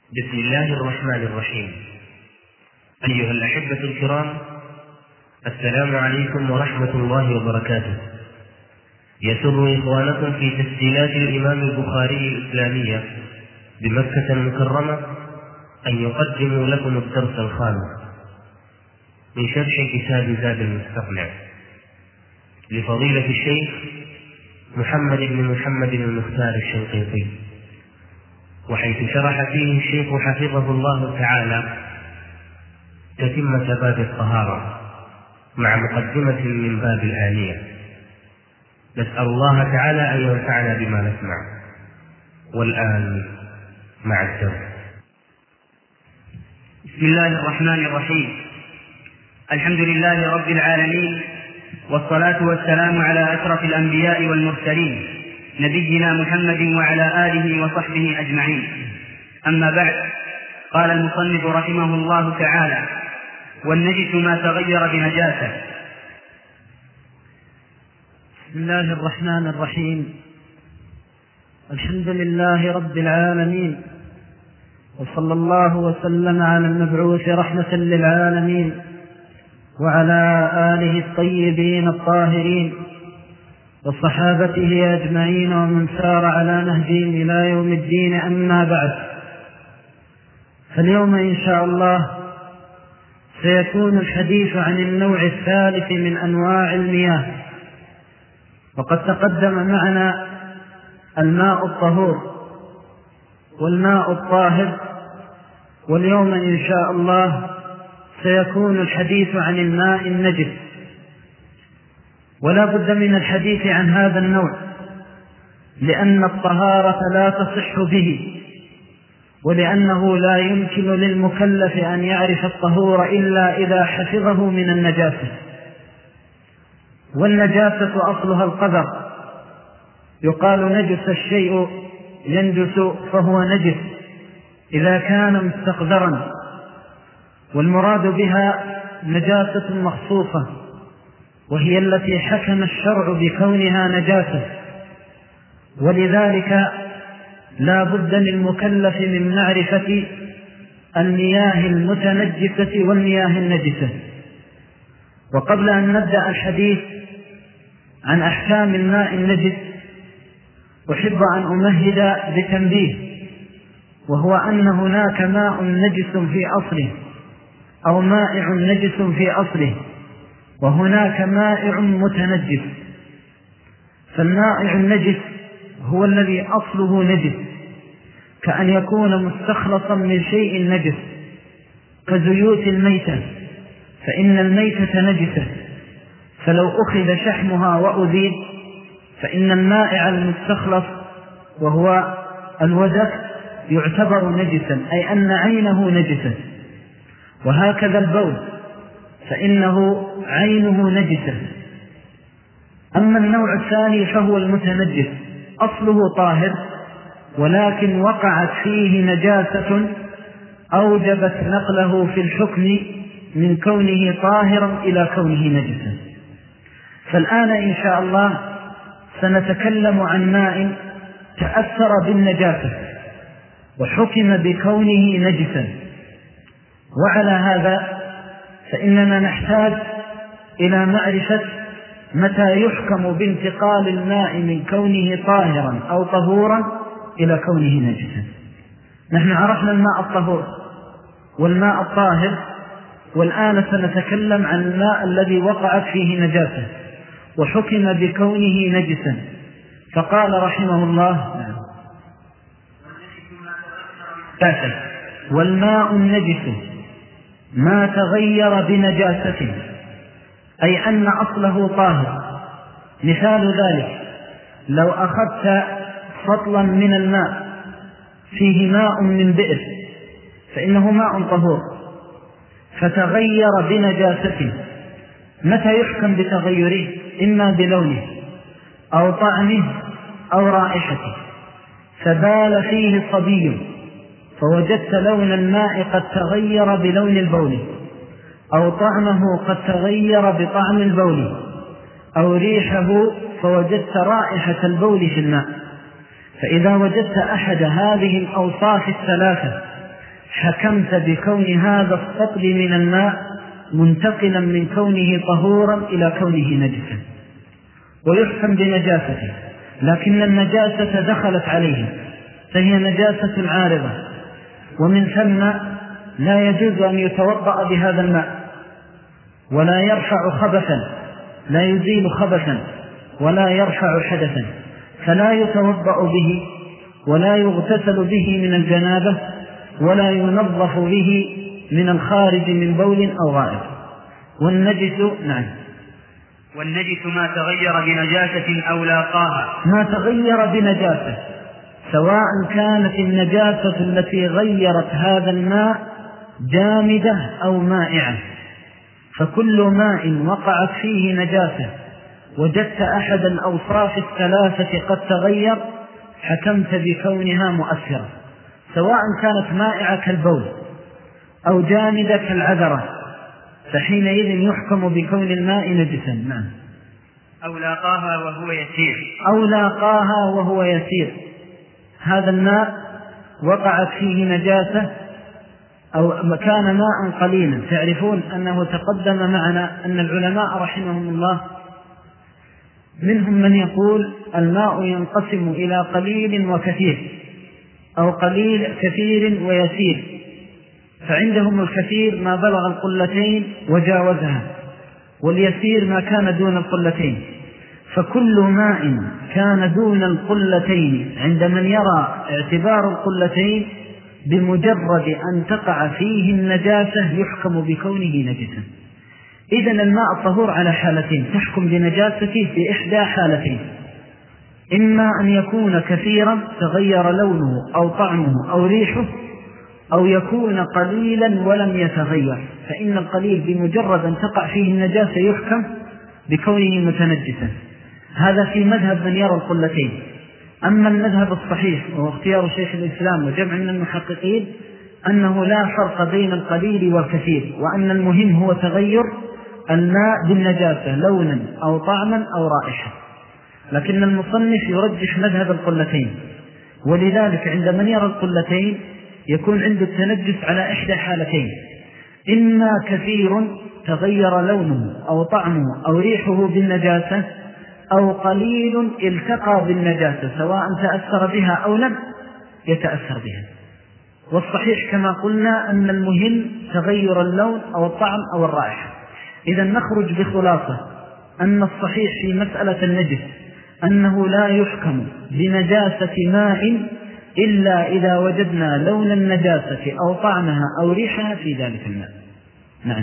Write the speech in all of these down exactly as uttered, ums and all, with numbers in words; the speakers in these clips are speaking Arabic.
بسم الله الرحمن الرحيم. أيها الأحبة الكرام، السلام عليكم ورحمة الله وبركاته. يسر إخوانكم في تسجيلات الإمام البخاري الإسلامية بمكة المكرمة أن يقدموا لكم الدرس الخامس من شرح كتاب زاد المستقنع لفضيلة الشيخ محمد بن محمد المختار الشنقيطي، وحيث شرح فيه الشيخ حفظه الله تعالى تتمة باب الطهارة مع مقدمة من باب الآنية. نسأل الله تعالى أن ينفعنا بما نسمع. والآن مع الدرس. بسم الله الرحمن الرحيم. الحمد لله رب العالمين، والصلاة والسلام على أشرف الأنبياء والمرسلين نبينا محمد وعلى آله وصحبه أجمعين. أما بعد، قال المصنف رحمه الله تعالى: والنجس ما تغير بنجاسة. بسم الله الرحمن الرحيم. الحمد لله رب العالمين، وصلى الله وسلم على المبعوث رحمة للعالمين وعلى آله الطيبين الطاهرين وصحابته أجمعين ومن سار على نهجهم إلى يوم الدين. أما بعد، فاليوم إن شاء الله سيكون الحديث عن النوع الثالث من أنواع المياه. وقد تقدم معنا الماء الطهور والماء الطاهر، واليوم إن شاء الله سيكون الحديث عن الماء النجس. ولا بد من الحديث عن هذا النوع، لأن الطهارة لا تصح به، ولأنه لا يمكن للمكلف أن يعرف الطهور إلا إذا حفظه من النجاسة. والنجاسة أصلها القدر، يقال نجس الشيء ينجس فهو نجس إذا كان مستقدرا، والمراد بها نجاسة مخصوصة، وهي التي حكم الشرع بكونها نجاسة. ولذلك لا بد للمكلف من معرفة المياه المتنجسة والمياه النجسة. وقبل أن نبدأ الحديث عن أحكام الماء النجس، أحب أن أمهد بتنبيه، وهو أن هناك ماء نجس في أصله أو مائع نجس في أصله، وهناك مائع متنجس. فالمائع النجس هو الذي أصله نجس، كأن يكون مستخلصا من شيء نجس كزيوت الميتة، فإن الميتة نجسة، فلو أخذ شحمها وأذيب فإن المائع المستخلص وهو الودك يعتبر نجسا، أي أن عينه نجسة. وهكذا البول فإنه عينه نجسة. أما النوع الثاني فهو المتنجس، أصله طاهر ولكن وقعت فيه نجاسة أوجبت نقله في الحكم من كونه طاهرا إلى كونه نجسا. فالآن إن شاء الله سنتكلم عن ماء تأثر بالنجاسة وحكم بكونه نجسا. وعلى هذا فإننا نحتاج إلى معرفة متى يحكم بانتقال الماء من كونه طاهرا أو طهورا إلى كونه نجسا. نحن عرفنا الماء الطهور والماء الطاهر، والآن سنتكلم عن الماء الذي وقعت فيه نجاسة وحكم بكونه نجسا. فقال رحمه الله: والماء النجس ما تغير بنجاسة، أي أن أصله طاهر. مثال ذلك: لو أخذت سطلا من الماء فيه ماء من بئر فإنه ماء طهور، فتغير بنجاسة، متى يحكم بتغيره؟ إما بلونه أو طعمه أو رائحته. فبال فيه صبي فوجدت لون الماء قد تغير بلون البول، أو طعمه قد تغير بطعم البول، أو ريحه فوجدت رائحة البول في الماء. فإذا وجدت أحد هذه الأوصاف الثلاثة حكمت بكون هذا السطل من الماء منتقلا من كونه طهورا إلى كونه نجسا، ويحكم بنجاسته، لكن النجاسة دخلت عليه فهي نجاسة عارضة، ومن ثم لا يجوز أن يتوضأ بهذا الماء ولا يرفع خبثا، لا يزيل خبثا ولا يرفع حدثا، فلا يتوضأ به ولا يغتسل به من الجنابة ولا ينظف به من الخارج من بول أو غائط. والنجس نعم والنجس ما تغير بنجاسة أو لاقاها، ما تغير بنجاسة، سواء كانت النجاسة التي غيرت هذا الماء جامدة أو مائعة، فكل ماء وقعت فيه نجاسة وجدت أحد الأوصاف الثلاثة قد تغير حكمت بكونها مؤثرة، سواء كانت مائعة كالبول أو جامدة كالعذرة، فحينئذ يحكم بكون الماء نجسا. نعم. أو لاقاها وهو يسير أو لاقاها وهو يسير، هذا الماء وقعت فيه نجاسة أو كان ماء قليلا. تعرفون أنه تقدم معنا أن العلماء رحمهم الله منهم من يقول الماء ينقسم إلى قليل وكثير، أو قليل كثير ويسير، فعندهم الكثير ما بلغ القلتين وجاوزها، واليسير ما كان دون القلتين، فكل ماء كان دون القلتين عند من يرى اعتبار القلتين بمجرد أن تقع فيه النجاسة يحكم بكونه نجسا. إذن الماء الطهور على حالتين تحكم بنجاسته بإحدى حالتين: إما أن يكون كثيرا تغير لونه أو طعمه أو ريحه، أو يكون قليلا ولم يتغير، فإن القليل بمجرد أن تقع فيه النجاسة يحكم بكونه متنجسا. هذا في مذهب من يرى القلتين. أما المذهب الصحيح وهو اختيار شيخ الإسلام وجمع من المحققين أنه لا فرق بين القليل والكثير، وأن المهم هو تغير الماء بالنجاسة لونا أو طعما أو رائحة، لكن المصنف يرجح مذهب القلتين، ولذلك عند من يرى القلتين يكون عنده التنجس على إحدى حالتين: إما كثير تغير لونه أو طعمه أو ريحه بالنجاسة، أو قليل التقى بالنجاسة سواء تأثر بها أو لم يتأثر بها. والصحيح كما قلنا أن المهم تغير اللون أو الطعم أو الرائحة. إذا نخرج بخلاصة أن الصحيح في مسألة النجس أنه لا يحكم بنجاسة ماء إلا إذا وجدنا لون النجاسة أو طعمها أو ريحها في ذلك الماء. نعم.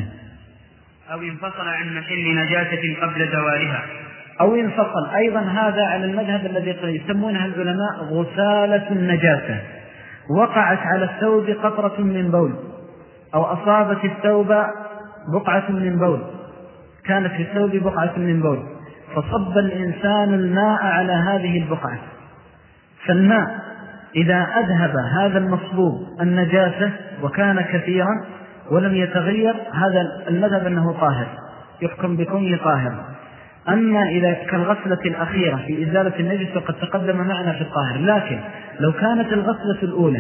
أو انفصل عن محل نجاسة قبل زوالها، أو انفصل. أيضا هذا على المذهب الذي يسمونها العلماء غسالة النجاسة، وقعت على الثوب قطرة من بول، أو أصابت الثوب بقعة من بول، كانت في الثوب بقعة من بول، فصب الإنسان الماء على هذه البقعة، فالماء إذا أذهب هذا المصبوب النجاسة وكان كثيرا ولم يتغير، هذا المذهب أنه طاهر يحكم بكونه طاهر. أما إذا كالغسلة الأخيرة في إزالة النجس فقد تقدم معنا في الطاهر، لكن لو كانت الغسلة الأولى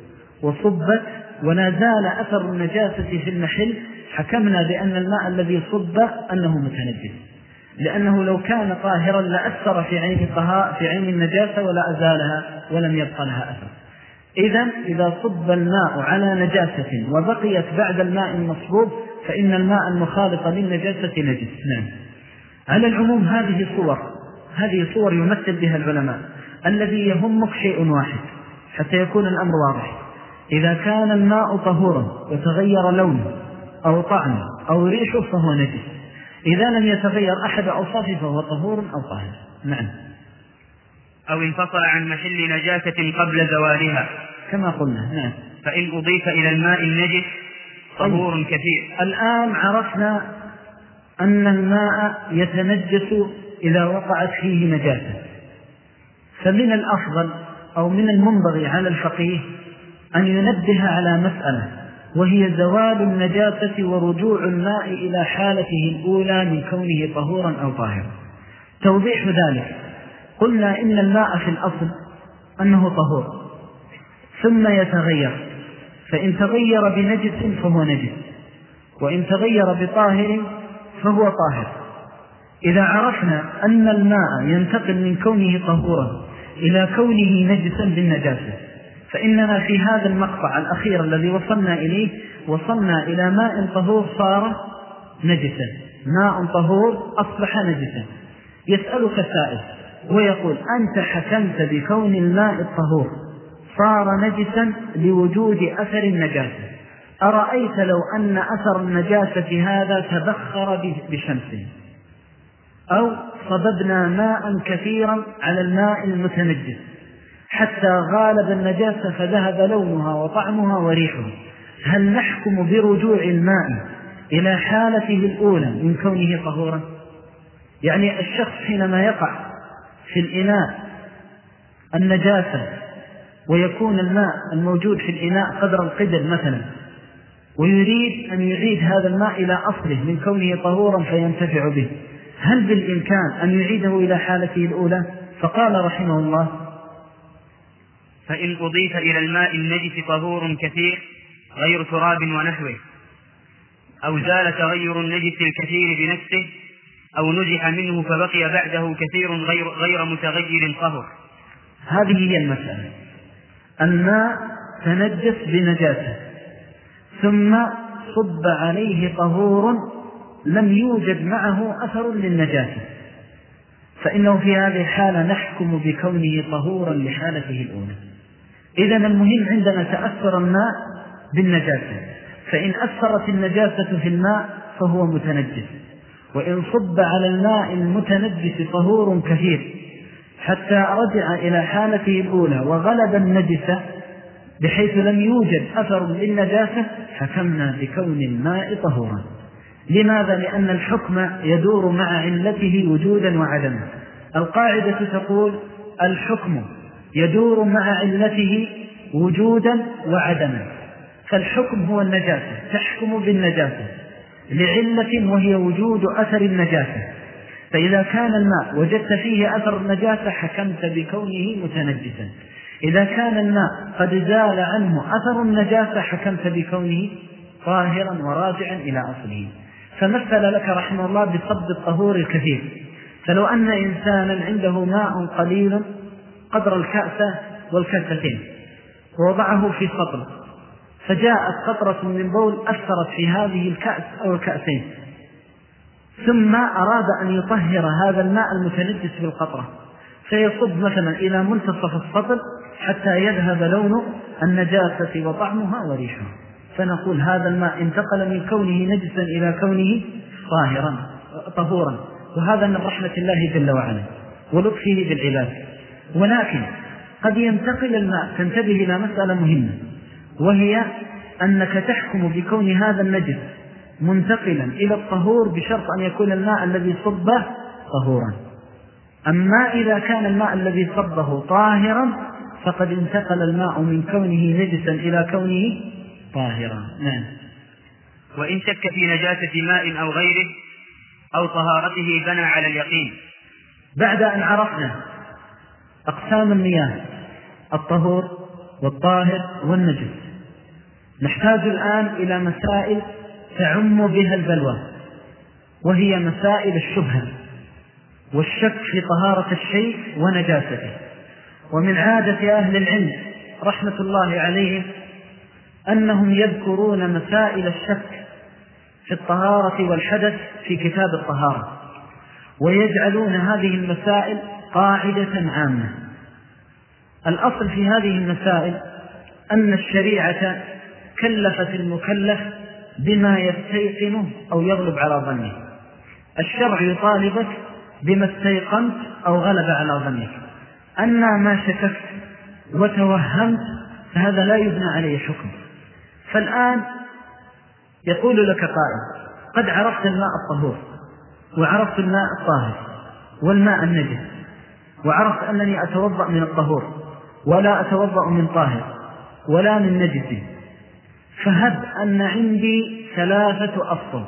وصبت ولا زال أثر النجاسة في المحل حكمنا بأن الماء الذي صب أنه متنجس، لأنه لو كان طاهرا لأثر في عين الطهاء في عين النجاسة ولا أزالها ولم يبقى لها أثر. إذن إذا صب الماء على نجاسة وبقيت بعد الماء المصبوب فإن الماء المخالط للنجاسة نجس. نعم. على العموم هذه صور هذه صور يمثل بها العلماء. الذي يهمك شيء واحد حتى يكون الأمر واضح: إذا كان الماء طهورا وتغير لونه أو طعمه أو ريحه فهو نجس، إذا لم يتغير أحد أوصافه فهو طهور أو طاهر. نعم. أو انفصل عن محل نجاسة قبل زوالها كما قلنا. نعم. فإن أضيف إلى الماء النجس طهور كثير. الآن عرفنا أن الماء يتنجس إذا وقعت فيه نجاسة، فمن الأفضل أو من المنبغي على الفقيه أن ينبه على مسألة، وهي زوال النجاسة ورجوع الماء إلى حالته الأولى من كونه طهورا أو طاهرا. توضيح ذلك: قلنا إن الماء في الأصل أنه طهور ثم يتغير، فإن تغير بنجس فهو نجس، وإن تغير بطاهر فهو طاهر. إذا عرفنا أن الماء ينتقل من كونه طهورا إلى كونه نجسا بالنجاسة، فإننا في هذا المقطع الأخير الذي وصلنا إليه وصلنا إلى ماء طهور صار نجسا، ماء طهور أصبح نجسا. يسألك سائل ويقول: أنت حكمت بكون الماء الطهور صار نجسا لوجود أثر النجاسة، أرأيت لو أن أثر النجاسة هذا تبخر بشمس، أو صببنا ماء كثيرا على الماء المتنجس حتى غالب النجاسة فذهب لونها وطعمها وريحها، هل نحكم برجوع الماء إلى حالته الأولى من كونه طهورا؟ يعني الشخص حينما يقع في الإناء النجاسة ويكون الماء الموجود في الإناء قدر القدر مثلا، ويريد أن يعيد هذا الماء إلى أصله من كونه طهورا فينتفع به، هل بالإمكان أن يعيده إلى حالته الأولى؟ فقال رحمه الله: فإن أضيف إلى الماء النجس طهور كثير غير تراب ونحوه، أو زال تغير النجس الكثير بنفسه، أو نزح منه فبقي بعده كثير غير, غير متغير طهر. هذه هي المسألة. الماء تنجس بنجاسة ثم صب عليه طهور لم يوجد معه أثر للنجاسة، فإنه في هذه الحالة نحكم بكونه طهورا لحالته الأولى. إذن المهم عندنا تأثر الماء بالنجاسة، فإن أثرت النجاسة في الماء فهو متنجس، وإن صب على الماء المتنجس طهور كثير حتى رجع إلى حالته الأولى وغلب النجسة بحيث لم يوجد أثر للنجاسة، حكمنا بكون الماء طهورا. لماذا؟ لأن الحكم يدور مع علته وجودا وعدما. القاعدة تقول: الحكم يدور مع علته وجودا وعدما، فالحكم هو النجاسة، تحكم بالنجاسة لعلة وهي وجود أثر النجاسة، فإذا كان الماء وجدت فيه أثر النجاسة حكمت بكونه متنجسا، إذا كان الماء قد زال عنه أثر النجاسة حكمت بكونه طاهرا وراجعا إلى أصله. فمثل لك رحمه الله بصب الطهور الكثير، فلو أن إنسانا عنده ماء قليل قدر الكأس والكأستين ووضعه في سطل، فجاءت قطرة من بول أثرت في هذه الكأس أو الكأسين، ثم أراد أن يطهر هذا الماء المتنجس بالقطرة، فيصب مثلا إلى منتصف السطل حتى يذهب لون النجاسة وطعمها وريحها، فنقول هذا الماء انتقل من كونه نجسا إلى كونه طاهرا طهورا، وهذا من رحمة الله جل وعلا ولطفه بالعباد. ولكن قد ينتقل الماء، تنتبه إلى مسألة مهمة، وهي أنك تحكم بكون هذا النجس منتقلا إلى الطهور بشرط أن يكون الماء الذي صبه طهورا. أما إذا كان الماء الذي صبه طاهرا فقد انتقل الماء من كونه نجسا إلى كونه طاهرا. نعم. وإن شك في نجاسة ماء أو غيره أو طهارته بنى على اليقين. بعد أن عرفنا أقسام المياه الطهور والطاهر والنجس، نحتاج الآن إلى مسائل تعم بها البلوى، وهي مسائل الشبهة والشك في طهارة الشيء ونجاسته. ومن عادة أهل العلم رحمة الله عليهم أنهم يذكرون مسائل الشك في الطهارة والحدث في كتاب الطهارة، ويجعلون هذه المسائل قاعدة عامة. الأصل في هذه المسائل أن الشريعة كلفت المكلف بما يستيقنه أو يغلب على ظنه. الشرع يطالبك بما استيقنت أو غلب على ظنك، أما ما شككت وتوهمت فهذا لا يبنى عليه حكم. فالآن يقول لك قائل: قد عرفت الماء الطهور وعرفت الماء الطاهر والماء النجس، وعرفت أنني أتوضأ من الطهور ولا أتوضأ من طاهر ولا من نجس، فهب أن عندي ثلاثة أسطل،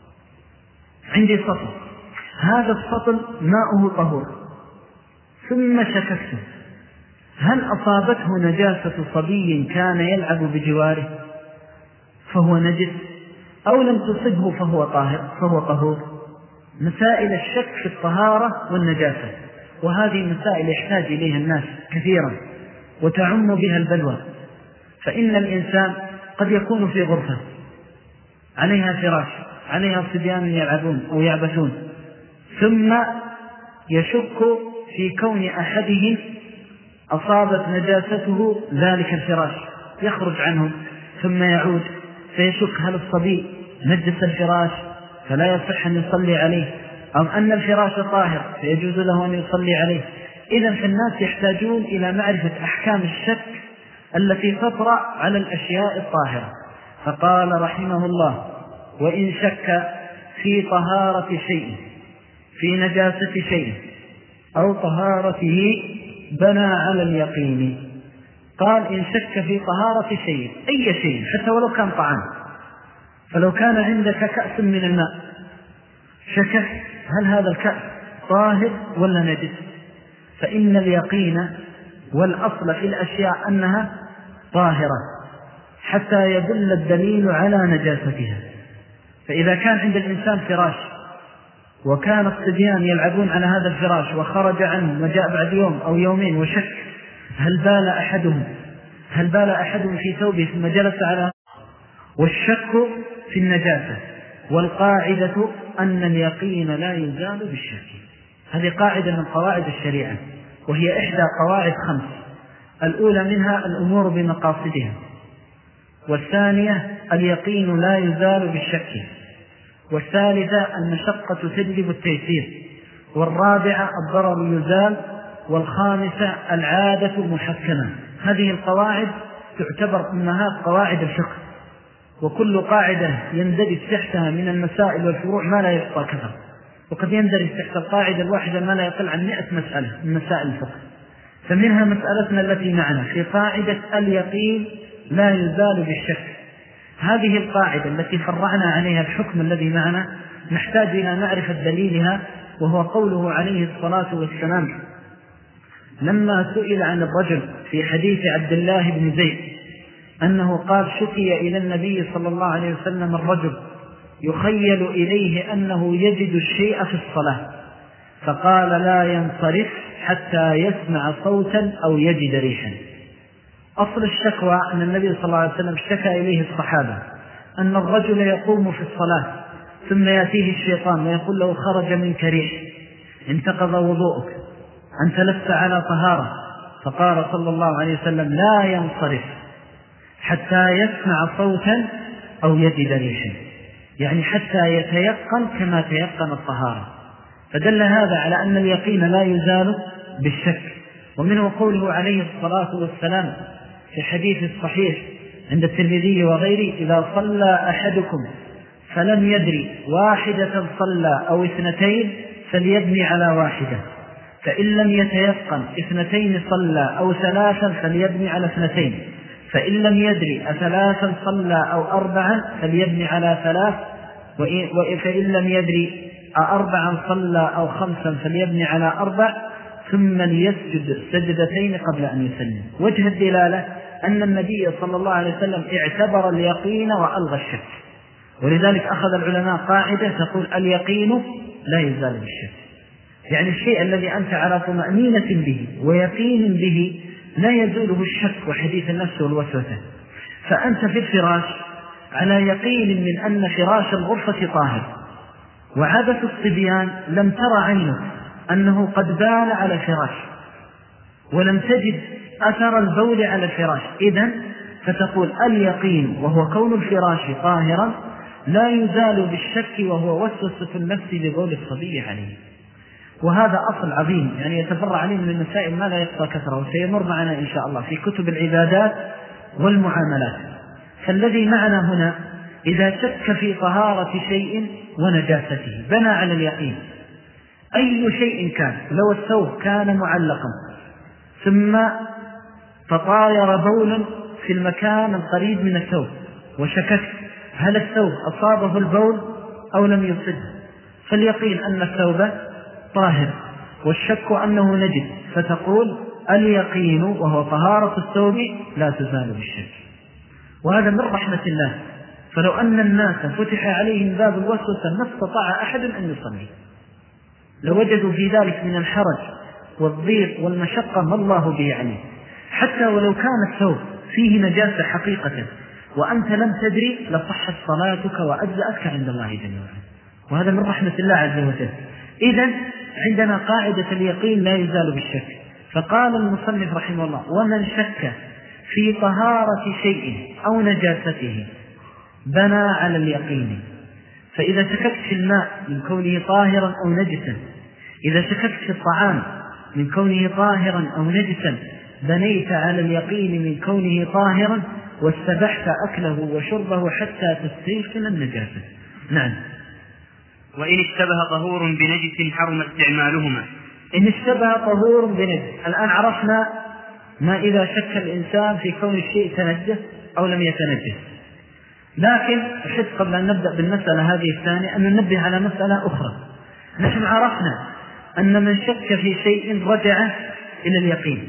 عندي سطل، هذا السطل ماؤه طهور، ثم شككت هل أصابته نجاسة صبي كان يلعب بجواره فهو نجس، أو لم تصبه فهو طاهر فهو طهور؟ مسائل الشك في الطهارة والنجاسة، وهذه مسائل يحتاج إليها الناس كثيرا وتعم بها البلوى. فإن الإنسان قد يكون في غرفة عليها فراش، عليها صبيان يلعبون أو يعبثون، ثم يشك في كون أحدهم أصابت نجاسته ذلك الفراش، يخرج عنه ثم يعود فيشك هل الصبي نجس الفراش فلا يصح أن يصلي عليه، أو أن الفراش طاهر فيجوز له أن يصلي عليه. إذن فالناس يحتاجون إلى معرفة أحكام الشك التي تطرأ على الأشياء الطاهرة. فقال رحمه الله: وإن شك في طهارة شيء، في نجاسة شيء أو طهارته بنى على اليقين. قال إن شك في طهارة شيء، أي شيء حتى ولو كان طعام، فلو كان عندك كأس من الماء شكك هل هذا الكأس طاهر ولا نجس، فإن اليقين والأصل في الأشياء أنها طاهرة حتى يدل الدليل على نجاستها. فإذا كان عند الإنسان فراش وكان الصبيان يلعبون على هذا الفراش وخرج عنه وجاء بعد يوم أو يومين وشك هل بال أحدهم هل بال أحدهم في ثوبه ثم جلس على، والشك في النجاسة. والقاعدة أن اليقين لا يزال بالشك. هذه قاعدة من قواعد الشريعة، وهي إحدى قواعد خمس. الأولى منها الأمور بمقاصدها، والثانية اليقين لا يزال بالشك، والثالثة المشقة تجلب التيسير، والرابعة الضرر يزال، والخامسة العادة المحكمة. هذه القواعد تعتبر أمهات قواعد الفقه، وكل قاعدة يندرج تحتها من المسائل والفروع ما لا يحصى كثر، وقد يندرج تحت القاعدة الواحدة ما لا يقل عن مئة مسألة من مسائل الفقه. فمنها مسألتنا التي معنا في قاعدة اليقين لا يزال بالشك. هذه القاعدة التي فرعنا عليها الحكم الذي معنا نحتاج إلى معرفة دليلها، وهو قوله عليه الصلاة والسلام لما سئل عن الرجل في حديث عبد الله بن زيد أنه قال شكي إلى النبي صلى الله عليه وسلم الرجل يخيل إليه أنه يجد الشيء في الصلاة، فقال لا ينصرف حتى يسمع صوتا أو يجد ريحا. أصل الشكوى أن النبي صلى الله عليه وسلم اشتكى إليه الصحابة أن الرجل يقوم في الصلاة ثم يأتيه الشيطان ويقول له خرج منك ريح، انتقض وضوءك، أنت لست على طهارة. فقال صلى الله عليه وسلم لا ينصرف حتى يسمع صوتا أو يجد ريحا، يعني حتى يتيقن كما تيقن الطهارة. فدل هذا على أن اليقين لا يزال بالشك. ومنه قوله عليه الصلاة والسلام في الحديث الصحيح عند الترمذي وغيره إذا صلى أحدكم فلم يدري واحدة صلى أو اثنتين فليبني على واحدة، فإن لم يتيقن اثنتين صلى أو ثلاثا فليبني على اثنتين، فإن لم يدري أثلاثا صلى أو أربعا فليبني على ثلاث، فإن لم يدري أربعا صلى أو خمسا فليبني على أربع، ثم ليسجد سجدتين قبل أن يسلم. وجه الدلالة أن النبي صلى الله عليه وسلم اعتبر اليقين وألغى الشك، ولذلك أخذ العلماء قاعدة تقول اليقين لا يزال بالشك، يعني الشيء الذي أنت على طمأنينة به ويقين به لا يزوله الشك وحديث النفس والوسوسة. فأنت في الفراش على يقين من أن فراش الغرفة طاهر، وعبث الصبيان لم ترى عينك أنه قد بال على الفراش ولم تجد أثر البول على الفراش، إذن فتقول اليقين وهو كون الفراش طاهرا لا يزال بالشك وهو وسوسة النفس لبول الصبي عليه. وهذا أصل عظيم يعني يتفرع عليه من المسائل ما لا يقصى كثره، وسيمر معنا إن شاء الله في كتب العبادات والمعاملات. فالذي معنا هنا إذا شك في طهارة شيء ونجاسته بنى على اليقين. أي شيء كان، لو الثوب كان معلقا ثم تطاير بول في المكان القريب من الثوب وشككت هل الثوب أصابه البول أو لم يصبه، فاليقين أن الثوب طاهر والشك أنه نجس، فتقول اليقين وهو طهارة الثوب لا تزال بالشك. وهذا من رحمة الله، فلو أن الناس فتح عليهم باب الوسوسة ما استطاع أحد أن يصلي، لوجدوا في ذلك من الحرج والضيق والمشقة ما الله به عليه. حتى ولو كان الثوب فيه نجاسة حقيقة وأنت لم تدري لصحت صلاتك وأجزأتك عند الله جل وعلا، وهذا من رحمة الله عز وجل. إذن عندنا قاعدة اليقين لا يزال بالشك. فقال المصنف رحمه الله: ومن شك في طهارة شيء أو نجاسته بنى على اليقين. فإذا شككت في الماء من كونه طاهرا أو نجسا، إذا شككت في الطعام من كونه طاهرا أو نجسا، بنيت على اليقين من كونه طاهرا واستبحت أكله وشربه حتى تستيقن النجاسة. نعم. وإن اشتبه طهور بنجس حرم استعمالهما. إن اشتبه طهور بنجس، الآن عرفنا ما إذا شك الإنسان في كون الشيء تنجس أو لم يتنجس. لكن أحب قبل أن نبدأ بالمسألة هذه الثانية أن ننبه على مسألة أخرى. نحن عرفنا أن من شك في شيء رجع إلى اليقين.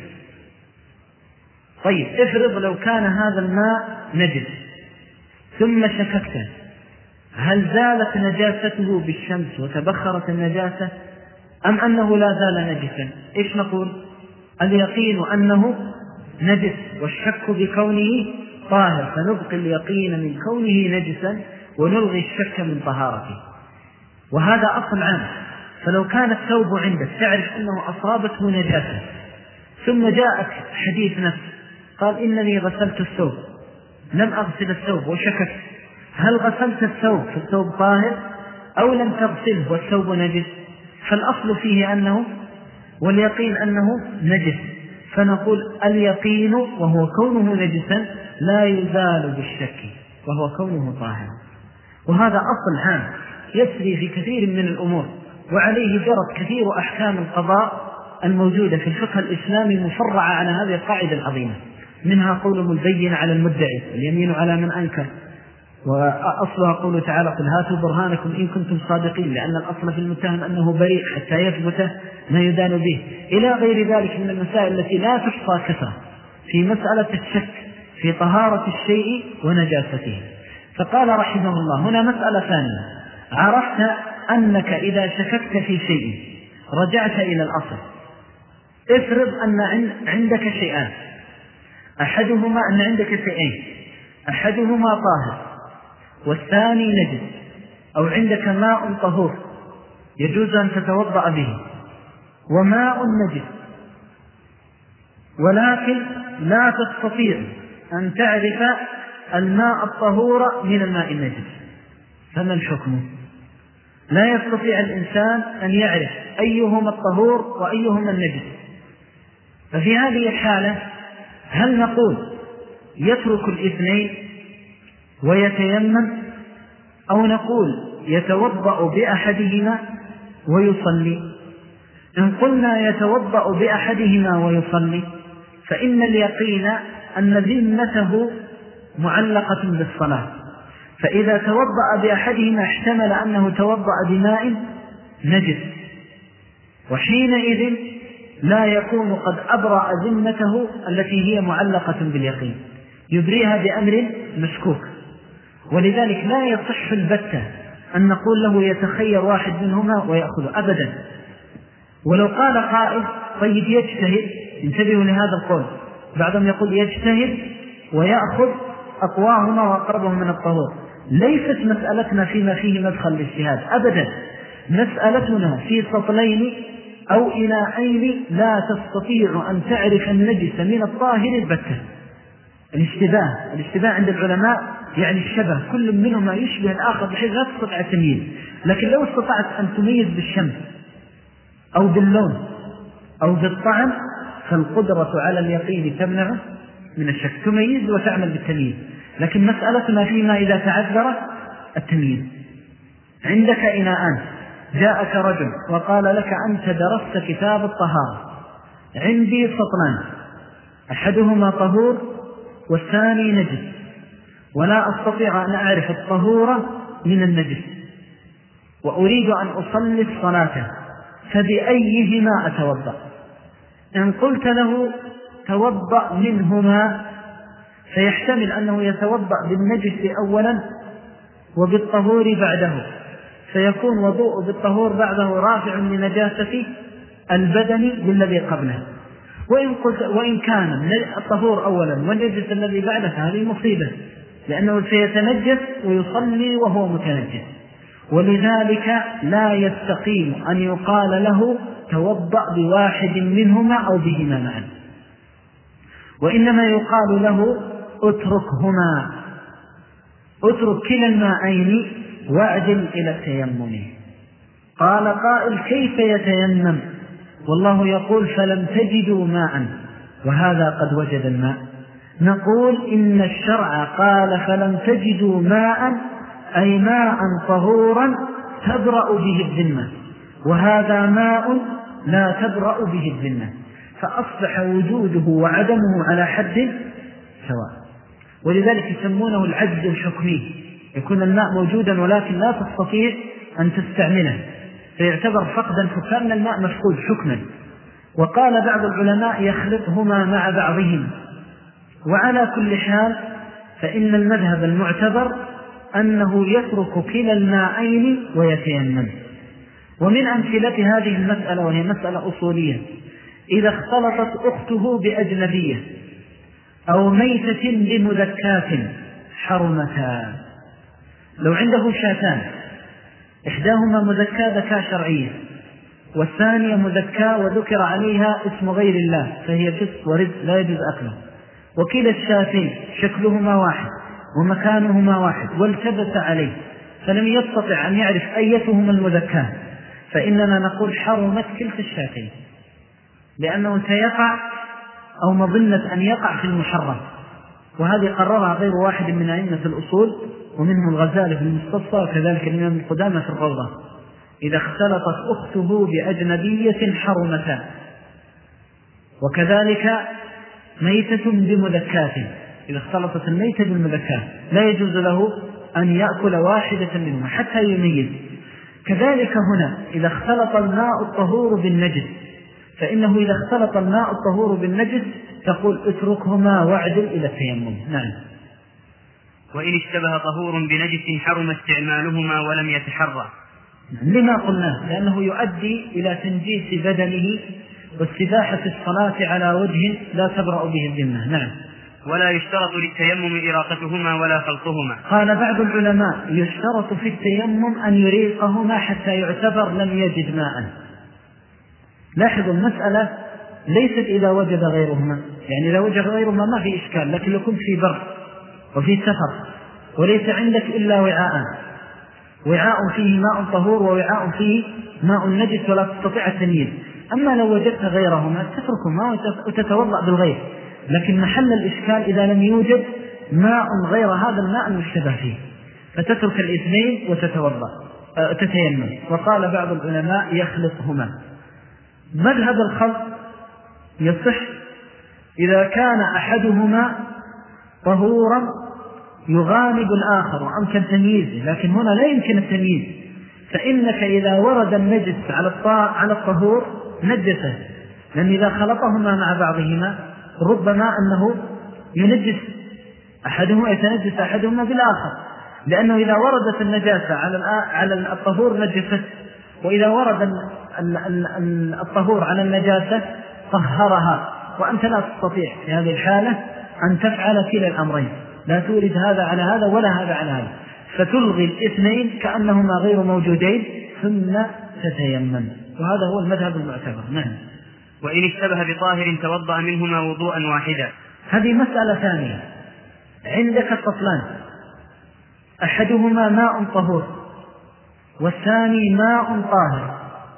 طيب افرض لو كان هذا الماء نجس ثم شككت، هل زالت نجاسته بالشمس وتبخرت النجاسة أم أنه لا زال نجسا؟ إيش نقول؟ اليقين أنه نجس والشك بكونه طاهر، فنبقي اليقين من كونه نجسا ونلغي الشك من طهارته. وهذا أصل عام. فلو كان الثوب عندك تعرف أنه أصابته نجاسة ثم جاءك حديث نفس قال إنني غسلت الثوب لم أغسل الثوب وشككت، هل غسلت الثوب فالثوب طاهر أو لم تغسله والثوب نجس؟ فالأصل فيه أنه واليقين أنه نجس، فنقول اليقين وهو كونه نجسا لا يزال بالشك وهو كونه طاهر. وهذا أصل عام يسري في كثير من الأمور، وعليه جرت كثير أحكام القضاء الموجودة في الفقه الإسلامي مفرعة على هذه القاعدة العظيمة. منها قول البين على المدعي واليمين على من أنكر، وأصلها قوله تعالى: قل هاتوا برهانكم إن كنتم صادقين، لأن الأصل في المتهم أنه بريء حتى يثبت ما يدان به، إلى غير ذلك من المسائل التي لا تحصى كثرة في مسألة الشك في طهارة الشيء ونجاسته. فقال رحمه الله هنا مسألة ثانية: عرفت أنك إذا شككت في شيء رجعت إلى الأصل. افرض أن عندك شيئان، أحدهما أن عندك شيئين، أحدهما طاهر والثاني نجس، أو عندك ماء طهور يجوز أن تتوضأ به وماء نجس، ولكن لا تستطيع أن تعرف الماء الطهور من الماء النجس، فما الحكم؟ لا يستطيع الإنسان أن يعرف أيهما الطهور وأيهما النجس. ففي هذه الحالة هل نقول يترك الاثنين ويتيمم، أو نقول يتوضأ بأحدهما ويصلي؟ إن قلنا يتوضأ بأحدهما ويصلي فإن اليقين أن ذمته معلقة بالصلاة، فإذا توضأ بأحدهما احتمل أنه توضأ بماء نجس، وحينئذ لا يكون قد أبرأ ذمته التي هي معلقة باليقين، يبريها بأمر مشكوك. ولذلك لا يصح البتة أن نقول له يتخير واحد منهما ويأخذ أبدا. ولو قال قائل طيب يجتهد، انتبهوا لهذا القول، بعضهم يقول يجتهد ويأخذ أقواهما وأقربهم من الطهور. ليست مسألتنا فيما فيه مدخل الاجتهاد أبدا، مسألتنا في سطلين أو إناءين لا تستطيع أن تعرف النجس من الطاهر البتة. الاشتباه الاشتباه عند العلماء يعني الشبه، كل منهما يشبه الآخر بحيث لا تستطيع التمييز. لكن لو استطعت أن تميز بالشمس أو باللون أو بالطعم فالقدرة على اليقين تمنع من الشك، تميز وتعمل بالتمييز. لكن مسألتنا فيما إذا تعذر التمييز. عندك إناءان، جاءك رجل وقال لك أنت درست كتاب الطهارة، عندي سطلان أحدهما طهور والثاني نجس، ولا أستطيع أن أعرف الطهور من النجس، وأريد أن أصلي الصلاة، فبأيهما أتوضأ؟ إن قلت له توضأ منهما فيحتمل أنه يتوضأ بالنجس أولا وبالطهور بعده، فيكون وضوء بالطهور بعده رافع لنجاسة البدن بالذي قبله. وإن, قلت وإن كان الطهور أولا والنجس الذي بعده هذه مصيبة، لأنه سيتنجس ويصلي وهو متنجس، ولذلك لا يستقيم أن يقال له توضأ بواحد منهما أو بهما معا، وإنما يقال له اتركهما، اترك كلا الماءين واعدل إلى التيمم. قال قائل كيف يتيمم والله يقول فلم تجدوا ماء وهذا قد وجد الماء؟ نقول إن الشرع قال فلم تجدوا ماء أي ماء طهورا تبرأ به الذمة، وهذا ماء لا تبرأ به الذمة، فأصبح وجوده وعدمه على حد سواء. ولذلك يسمونه العجز الحكمي، يكون الماء موجودا ولكن لا تستطيع أن تستعمله، فيعتبر فقدا، فكان الماء مفقود حكما. وقال بعض العلماء يخلطهما مع بعضهم. وعلى كل حال فإن المذهب المعتبر أنه يترك كلا الماءين ويتيمم. ومن أمثلة هذه المسألة، وهي مسألة أصولية، إذا اختلطت أخته بأجنبية أو ميتة بمذكاة حرمتا. لو عنده شاتان إحداهما مذكاة ذكاة شرعية والثانية مذكاة وذكر عليها اسم غير الله فهي فسق ورد لا يجوز أكله، وكلا الشاتين شكلهما واحد ومكانهما واحد والتبس عليه فلم يستطع أن يعرف أيتهما المذكاة، فإننا نقول حرمت كلتا الشاتين، لأنه سيقع أو مظنة أن يقع في المحرم. وهذه قررها غير واحد من أئمة الأصول، ومنهم الغزالي في المستصفى وكذلك الإمام القدامى في الروضة. إذا اختلطت أخته بأجنبية حرمتا، وكذلك ميتة بمذكاة، إذا اختلطت الميتة بالمذكاة لا يجوز له أن يأكل واحدة منهما حتى يميز. كذلك هنا إذا اختلط الماء الطهور بالنجس، فإنه إذا اختلط الماء الطهور بالنجس تقول اتركهما واعدل إلى التيمم. نعم. وإن اشتبه طهور بنجس حرم استعمالهما ولم يتحرى. لما قلناه، لأنه يؤدي إلى تنجيس بدنه واستباحة الصلاة على وجه لا تبرأ به الذمة. نعم. ولا يشترط للتيمم إراقتهما ولا خلطهما. قال بعض العلماء يشترط في التيمم أن يريقهما حتى يعتبر لم يجد ماء. لاحظوا المسألة ليست إذا وجد غيرهما، يعني إذا وجد غيرهما ما في إشكال، لكن لو كنت في بر وفي سفر وليس عندك إلا وعاء، وعاء فيه ماء طهور ووعاء فيه ماء نجس ولا تستطيع التمييز، أما لو وجدت غيرهما تتركهما وتتوضأ بالغير. لكن محل الإشكال إذا لم يوجد ماء غير هذا الماء المشتبه فيه، فتترك الاثنين وتتوضأ تتيمم. وقال بعض العلماء يخلطهما. مذهب الخلط يصح إذا كان أحدهما طهورا يغالب الآخر وأمكن تمييزه، لكن هنا لا يمكن التمييز، فإنك إذا ورد النجس على الطهور نجسه، لأن إذا خلطهما مع بعضهما ربما أنه ينجس أحدهما يتنجس أحدهما بالآخر، لأنه إذا وردت النجاسة على الطهور نجست، وإذا ورد الطهور على النجاسة طهرها، وأنت لا تستطيع في هذه الحالة أن تفعل كلا الأمرين، لا تورد هذا على هذا ولا هذا على هذا، فتلغي الاثنين كأنهما غير موجودين ثم تتيمم، وهذا هو المذهب المعتبر. نعم. وإن اشتبه بطاهر توضأ منهما وضوءا واحدا. هذه مسألة ثانية. عندك الطفلان أحدهما ماء طهور والثاني ماء طاهر،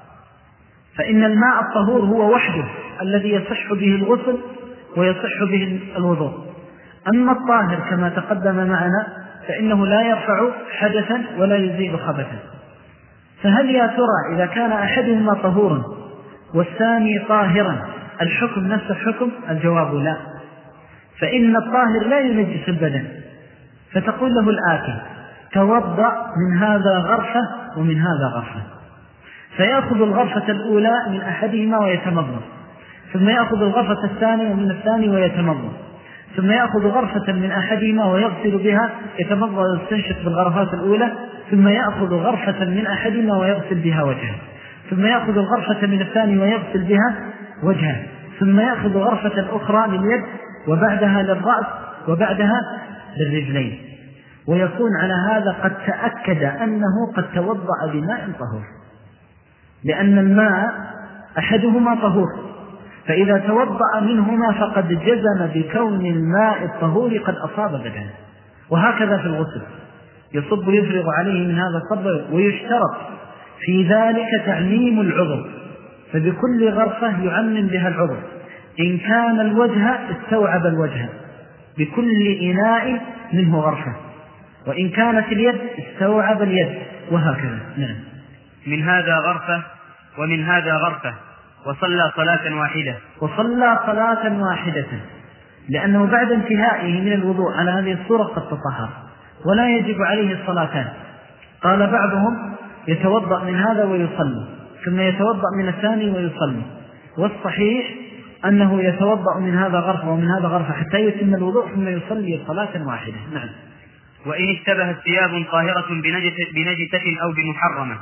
فإن الماء الطهور هو وحده الذي يصح به الغسل ويصح به الوضوء، أما الطاهر كما تقدم معنا فإنه لا يرفع حدثا ولا يزيل خبثا. فهل يا ترى إذا كان أحدهما طهورا والثاني طاهرا الحكم نفس الحكم؟ الجواب لا، فإن الطاهر لا ينجس البدن، فتقول له الآتي توضأ من هذا غرفة ومن هذا غرفة، فيأخذ الغرفة الأولى من أحدهما ويتمضمض، ثم يأخذ الغرفة الثانية من الثاني ويتمضمض، ثم يأخذ غرفة من أحدهما ويغسل بها، يتمضمض ويستنشق بالغرفات الأولى، ثم يأخذ غرفة من أحدهما ويغسل بها وجهه، ثم يأخذ الغرفة من الثاني ويغسل بها وجهه، ثم يأخذ غرفة أخرى لليد وبعدها للرأس وبعدها للرجلين. ويكون على هذا قد تأكد أنه قد توضأ بماء طهور، لأن الماء أحدهما طهور، فإذا توضأ منهما فقد جزم بكون الماء الطهور قد أصاب بدنه. وهكذا في الغسل، يصب يفرغ عليه من هذا الصب، ويشترط في ذلك تعميم العضو، فبكل غرفة يعمم بها العضو. إن كان الوجه استوعب الوجه بكل إناء منه غرفة، وإن كانت اليد استوعب اليد، وهكذا. نعم. من هذا غرفة ومن هذا غرفة، وصلى صلاة واحدة. وصلى صلاة واحدة، لأنه بعد انتهائه من الوضوء على هذه الصورة قد تطهر ولا يجب عليه الصلاتان. قال بعضهم يتوضأ من هذا ويصلي، ثم يتوضأ من الثاني ويصلي، والصحيح أنه يتوضأ من هذا غرفة ومن هذا غرفة حتى يتم الوضوء ثم يصلي صلاة واحدة. نعم. وإن اشتبهت ثياب طاهرة بنجسة, بنجسة أو بمحرمة.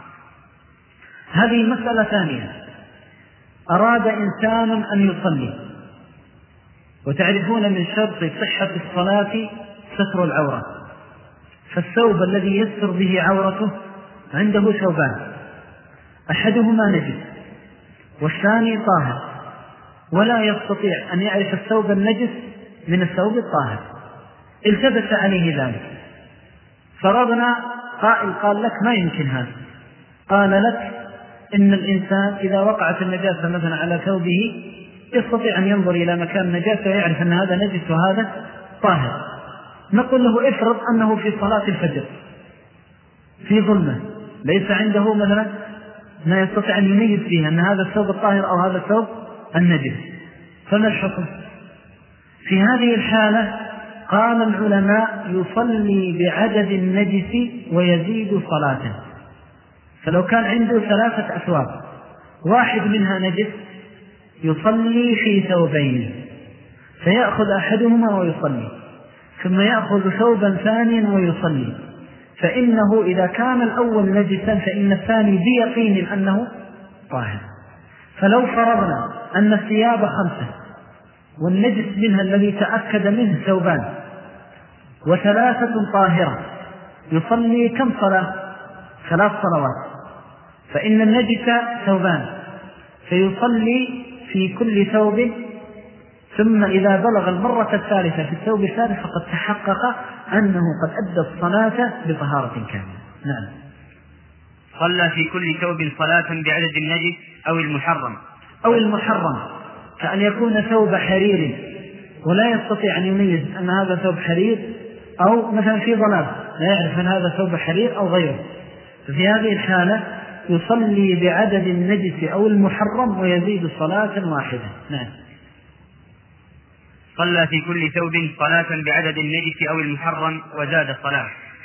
هذه مسألة ثانية. أراد إنسان أن يصلي، وتعرفون من شرط صحة الصلاة ستر العورة، فالثوب الذي يستر به عورته عنده ثوبان، أحدهما نجس والثاني طاهر، ولا يستطيع أن يعرف الثوب النجس من الثوب الطاهر، التبس عليه ذلك. فرضنا قائل قال لك ما يمكن هذا، قال لك إن الإنسان إذا وقعت النجاسة مثلا على ثوبه يستطيع أن ينظر إلى مكان النجاسة ويعرف أن هذا نجس وهذا طاهر. نقول له افرض أنه في صلاة الفجر في ظلمة ليس عنده مثلا ما يستطيع أن يميز فيها أن هذا الثوب الطاهر أو هذا الثوب النجس، فما الحكم؟ في هذه الحالة قال العلماء يصلي بعدد النجس ويزيد صلاته. فلو كان عنده ثلاثة أثواب واحد منها نجس يصلي في ثوبين، فيأخذ أحدهما ويصلي، ثم يأخذ ثوبا ثانيا ويصلي، فإنه إذا كان الأول نجسا فإن الثاني بيقين أنه طاهر. فلو فرضنا أن الثياب خمسة والنجس منها الذي تأكد منه ثوبان وثلاثة طاهرة، يصلي كم صلاة؟ ثلاث صلوات، فإن النجس ثوبان فيصلي في كل ثوب، ثم إذا بلغ المرة الثالثة في الثوب الثالث فقد تحقق أنه قد أدى الصلاة بطهارة كاملة. نعم. صلى في كل ثوب صلاة بعدد النجس أو المحرم. أو المحرم كأن يكون ثوب حرير ولا يستطيع أن يميز أن هذا ثوب حرير، أو مثلا في ظلام لا يعرف أن هذا ثوب حرير أو غيره، ففي هذه الحالة يصلي بعدد النجس أو المحرم ويزيد صلاة واحدة. نعم. صلى في كل ثوب صلاة بعدد النجس أو المحرم وزاد صلاة.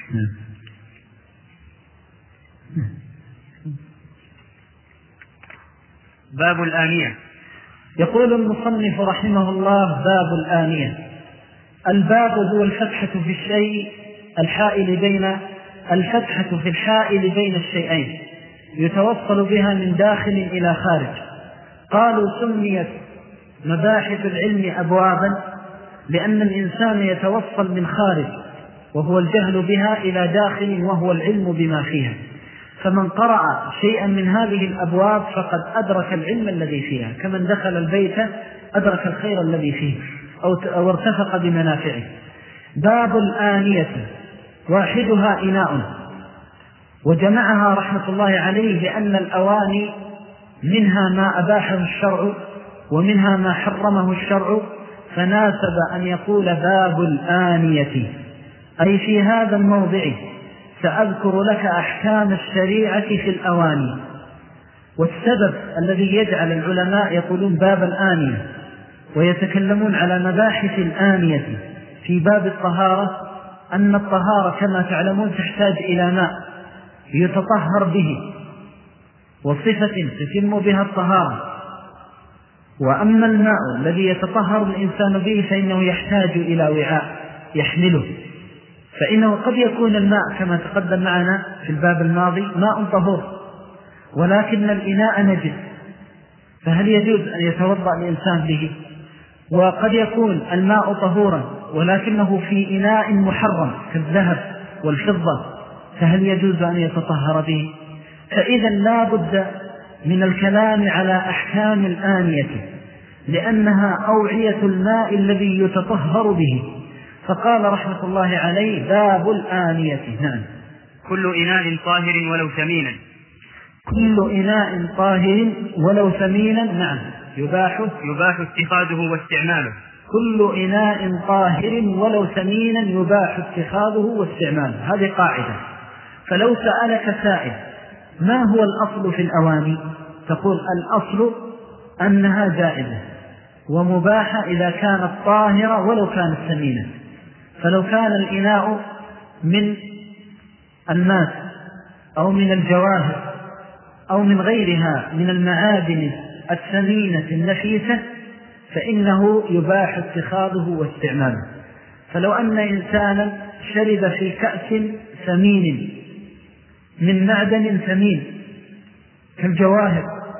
باب الآنية. يقول المصنف رحمه الله: باب الآنية. الباب هو الفتحة في الشيء الحائل بين الفتحة في الحائل بين الشيئين يتوصل بها من داخل إلى خارج. قالوا سميت مباحث العلم أبوابا لأن الإنسان يتوصل من خارج وهو الجهل بها إلى داخل وهو العلم بما فيها، فمن قرأ شيئا من هذه الأبواب فقد أدرك العلم الذي فيها، كمن دخل البيت أدرك الخير الذي فيه أو ارتفق بمنافعه. باب الآنية واحدها إناء، وجمعها رحمة الله عليه لأن الأواني منها ما أباحه الشرع ومنها ما حرمه الشرع، فناسب أن يقول باب الآنية، أي في هذا الموضع سأذكر لك أحكام الشريعة في الأواني. والسبب الذي يجعل العلماء يقولون باب الآنية ويتكلمون على مباحث الآنية في باب الطهارة أن الطهارة كما تعلمون تحتاج إلى ماء يتطهر به، وصفة تتم بها الطهارة، وأما الماء الذي يتطهر الإنسان به فإنه يحتاج إلى وعاء يحمله، فإنه قد يكون الماء كما تقدم معنا في الباب الماضي ماء طهور، ولكن الإناء نجس، فهل يجوز أن يتوضأ الإنسان به؟ وقد يكون الماء طهورا ولكنه في إناء محرم كالذهب والفضة، فهل يجوز أن يتطهر به؟ فإذا لا بد من الكلام على أحكام الآنية، لأنها أوعية الماء الذي يتطهر به. فقال رحمة الله عليه: باب الآنية. نعم. كل إناء طاهر ولو ثمينا. كل إناء طاهر ولو ثمينا. نعم. يباح يباح اتخاذه واستعماله. كل إناء طاهر ولو ثمينا يباح اتخاذه واستعماله. هذه قاعدة. فلو سألك سائل ما هو الأصل في الأواني، تقول الأصل أنها جائزة ومباحة إذا كانت طاهرة ولو كانت ثمينة. فلو كان الإناء من الماس أو من الجواهر أو من غيرها من المعادن الثمينة النفيسة فإنه يباح اتخاذه واستعماله. فلو أن إنسانا شرب في كأس ثمين من معدن ثمين كالجواهر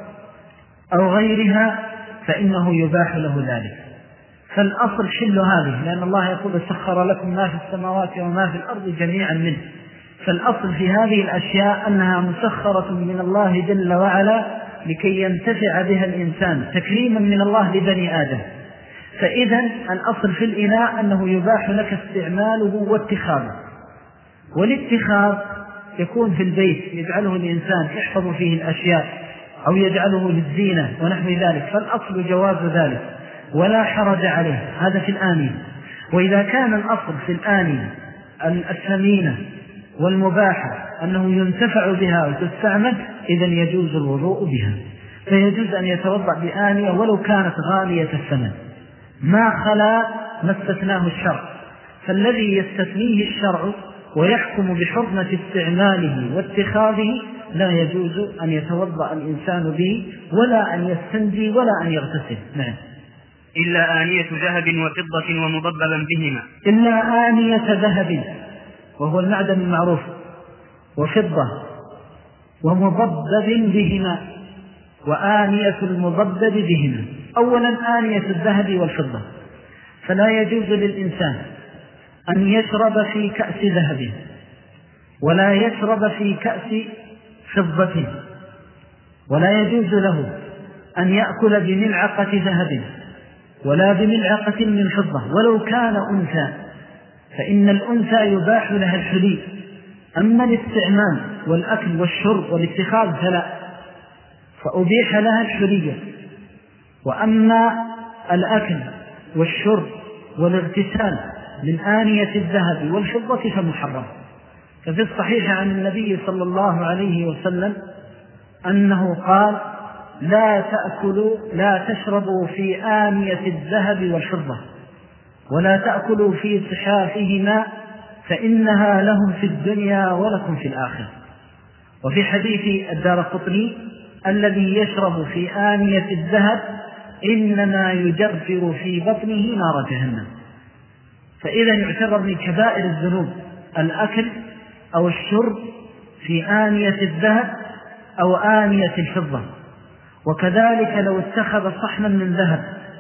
أو غيرها فإنه يباح له ذلك. فالأصل حل هذه، لأن الله يقول: سخر لكم ما في السماوات وما في الأرض جميعا منه. فالأصل في هذه الأشياء أنها مسخرة من الله جل وعلا لكي ينتفع بها الإنسان تكريما من الله لبني آدم. فإذا الأصل في الإناء أنه يباح لك استعماله واتخاذه. والاتخاذ يكون في البيت يجعله الإنسان يحفظ فيه الأشياء أو يجعله للزينة ونحو ذلك، فالأصل جواز ذلك ولا حرج عليه. هذا في الآنية. وإذا كان الأصل في الآنية الثمينة والمباحة أنه ينتفع بها وتستعمل، إذن يجوز الوضوء بها. فيجوز أن يتوضأ بآنية ولو كانت غالية الثمن ما خلا ما استثناه الشرع. فالذي يستثنيه الشرع ويحكم بحرمة استعماله واتخاذه لا يجوز أن يتوضأ الإنسان به ولا أن يستنجي ولا أن يغتسل. نعم. إلا آنية ذهب وفضة ومضببا بهما. إلا آنية ذهب وهو المعدن المعروف وفضة ومضبب بهما. وآنية المضبب بهما، أولا آنية الذهب والفضة، فلا يجوز للإنسان أن يشرب في كأس ذهب ولا يشرب في كأس فضة، ولا يجوز له أن يأكل بملعقة ذهب ولا بملعقة من فضة ولو كان أنثى، فإن الأنثى يباح لها الحلي. أما الاستعمال والأكل والشرب والاتخاذ فلا، فأبيح لها الحلية. وأما الأكل والشرب والاغتسال من آنية الذهب والفضة فمحرم. ففي الصحيح عن النبي صلى الله عليه وسلم أنه قال: لا تأكلوا لا تشربوا في آنية الذهب والفضة ولا تأكلوا في صحافهما فإنها لهم في الدنيا ولكم في الآخرة. وفي حديث الدارقطني: الذي يشرب في آنية الذهب إنما يجرجر في بطنه نار جهنم. فإذا يعتبر من كبائر الذنوب الأكل أو الشرب في آنية الذهب أو آنية الفضة. وكذلك لو اتخذ صحنا من ذهب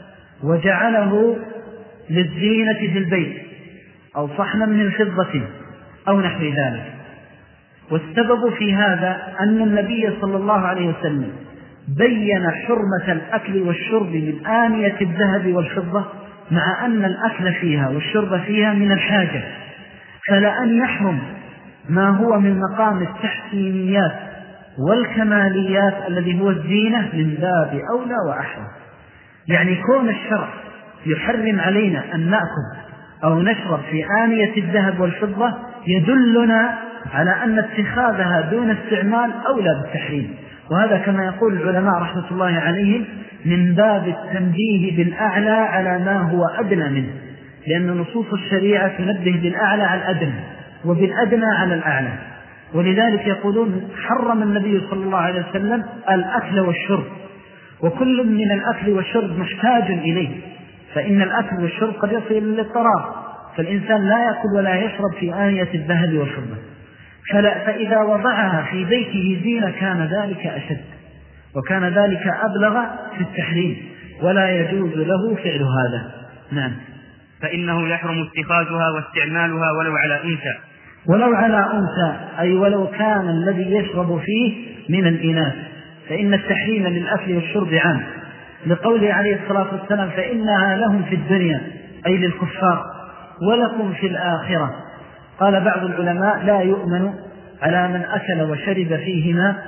وجعله للزينة في البيت أو صحنا من فضة أو نحو ذلك. والسبب في هذا أن النبي صلى الله عليه وسلم بين حرمة الأكل والشرب من آنية الذهب والفضة، مع أن الأكل فيها والشرب فيها من الحاجة، فلأن يحرم ما هو من مقام التحسينيات والكماليات الذي هو الزينة من باب أولى وأحرى. يعني كون الشرع يحرم علينا أن نأكل أو نشرب في آنية الذهب والفضة يدلنا على أن اتخاذها دون استعمال أولى بالتحريم. وهذا كما يقول العلماء رحمة الله عليهم من باب التنبيه بالأعلى على ما هو أدنى منه، لأن نصوص الشريعة تنبه بالأعلى على الأدنى وبالأدنى على الأعلى. ولذلك يقولون حرم النبي صلى الله عليه وسلم الأكل والشرب، وكل من الأكل والشرب محتاج إليه، فإن الأكل والشرب قد يصل للاضطرار، فالإنسان لا يأكل ولا يشرب في آنية الذهب والفضة، فإذا وضعها في بيته زينة كان ذلك أشد، وكان ذلك أبلغ في التحريم، ولا يجوز له فعل هذا. نعم. فإنه يحرم اتخاذها واستعمالها ولو على أنثى. ولو على أنثى أي ولو كان الذي يشرب فيه من الإناث، فإن التحريم للأكل والشرب عام، لقوله عليه الصلاة والسلام فإنها لهم في الدنيا أي للكفار ولكم في الآخرة. قال بعض العلماء لا يؤمن على من أكل وشرب فيهما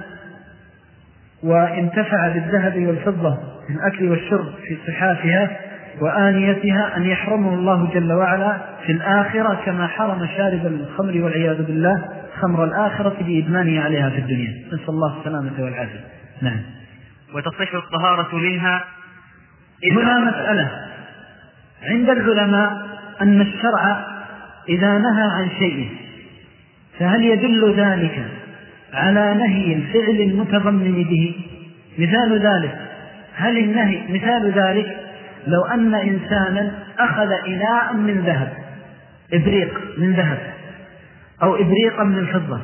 وانتفع بالذهب والفضة في الأكل والشرب في صحافها وآنيتها أن يحرمه الله جل وعلا في الآخرة، كما حرم شارب الخمر والعياذ بالله خمر الآخرة بإدمانه عليها في الدنيا، نسأل الله السلامة والعافية. نعم. وتصح الطهارة منها. هنا مسألة عند العلماء أن الشرع إذا نهى عن شيء فهل يدل ذلك على نهي الفعل المتضمن به؟ مثال ذلك هل النهي مثال ذلك لو أن إنسانا أخذ إناء من ذهب، إبريق من ذهب أو إبريقا من فضة،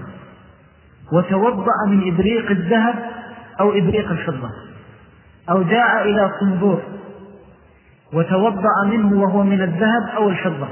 وتوضأ من إبريق الذهب أو إبريق الفضة، أو جاء إلى صنبور وتوضأ منه وهو من الذهب أو الفضة،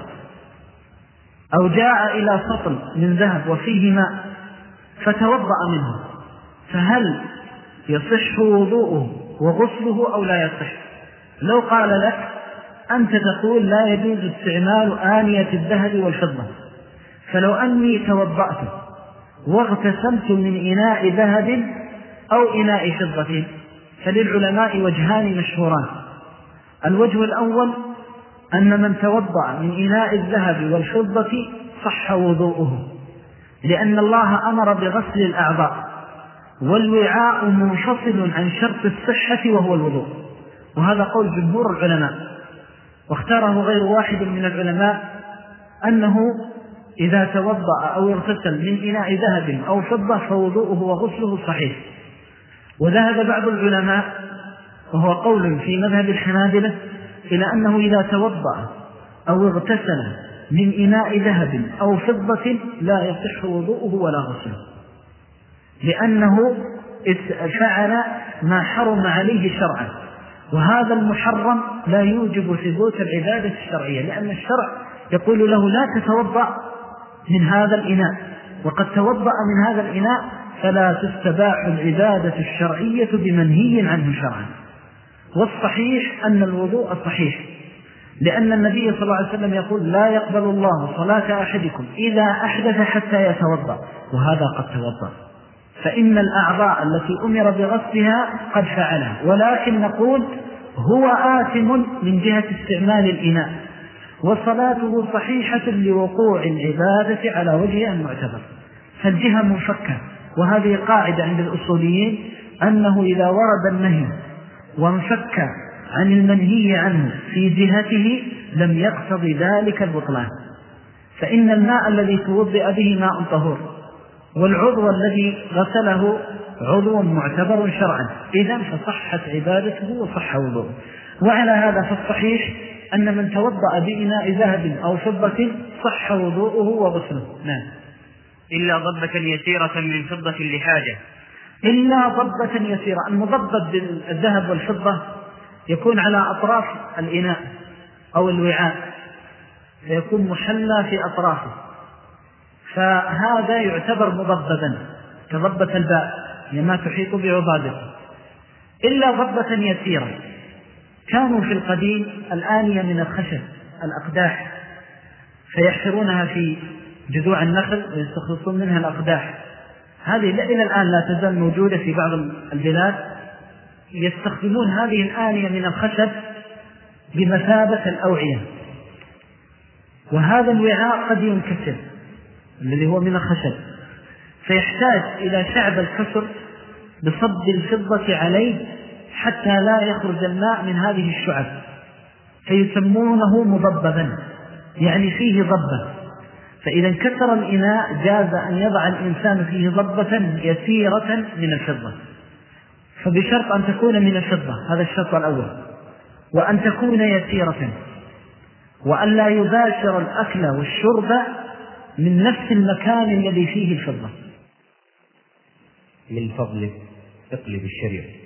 أو جاء إلى سطل من ذهب وفيه ماء فتوضأ منه، فهل يصح وضوءه وغسله أو لا يصح؟ لو قال لك أنت تقول لا يجوز استعمال آنية الذهب والفضة، فلو أني توضأت واغتسلت من إناء ذهب أو إناء فضة فللعلماء وجهان مشهوران. الوجه الأول أن من توضأ من إناء الذهب والفضة صح وضوءه، لأن الله أمر بغسل الأعضاء، والوعاء منفصل عن شرط الصحة وهو الوضوء، وهذا قول جمهور العلماء، واختاره غير واحد من العلماء أنه إذا توضأ أو اغتسل من إناء ذهب أو فضة فوضوءه وغسله صحيح. وذهب بعض العلماء وهو قول في مذهب الحنابلة إلى أنه إذا توضأ أو اغتسل من إناء ذهب أو فضة لا يصح وضوءه ولا غسله، لأنه فعل ما حرم عليه شرعا، وهذا المحرم لا يوجب ثبوت العبادة الشرعية، لأن الشرع يقول له لا تتوضأ من هذا الإناء، وقد توضأ من هذا الإناء فلا تستباح العبادة الشرعية بمنهي عنه شرعا. والصحيح أن الوضوء صحيح، لأن النبي صلى الله عليه وسلم يقول لا يقبل الله صلاة أحدكم إذا أحدث حتى يتوضأ، وهذا قد توضأ، فإن الأعضاء التي أمر بغسلها قد فعلها، ولكن نقول هو آثم من جهة استعمال الإناء، وصلاته صحيحة لوقوع العبادة على وجه المعتبر، فالجهة منفكة. وهذه قاعدة عند الأصوليين أنه إذا ورد النهي وانفك عن المنهي عنه في جهته لم يقتضي ذلك البطلان، فإن الماء الذي توضئ به ماء طهور، والعضو الذي غسله عضو معتبر شرعا، إذن فصحت عبادته وصح وضوءه. وعلى هذا فالصحيح أن من توضأ بإناء ذهب أو فضة صح وضوءه وغسله. نعم. إلا ضبة يسيرة من فضة لحاجة. إلا ضبة يسيرة، المضبط بالذهب والفضة يكون على أطراف الإناء أو الوعاء، فيكون محلى في أطرافه، فهذا يعتبر مضبطا كضبة الباء لما تحيط بعبادته. إلا ضبة يسيرة، كانوا في القديم الآنية من الخشب الأقداح، فيحفرونها في جذوع النخل ويستخلصون منها الأقداح، هذه إلى الآن لا تزال موجودة في بعض البلاد، يستخدمون هذه الآنية من الخشب بمثابة الأوعية، وهذا الوعاء قد ينكسر الذي هو من الخشب، فيحتاج إلى شعب الكسر بصب الفضة عليه حتى لا يخرج الماء من هذه الشعب، فيسمونه مضببا، يعني فيه ضبة. فإذا انكسر الإناء جاز أن يضع الإنسان فيه ضبة يسيرة من الفضة، فبشرط أن تكون من الفضة، هذا الشرط الأول، وأن تكون يسيرة، وأن لا يباشر الأكل والشرب من نفس المكان الذي فيه الفضة. من فضلك اقلب الشريط.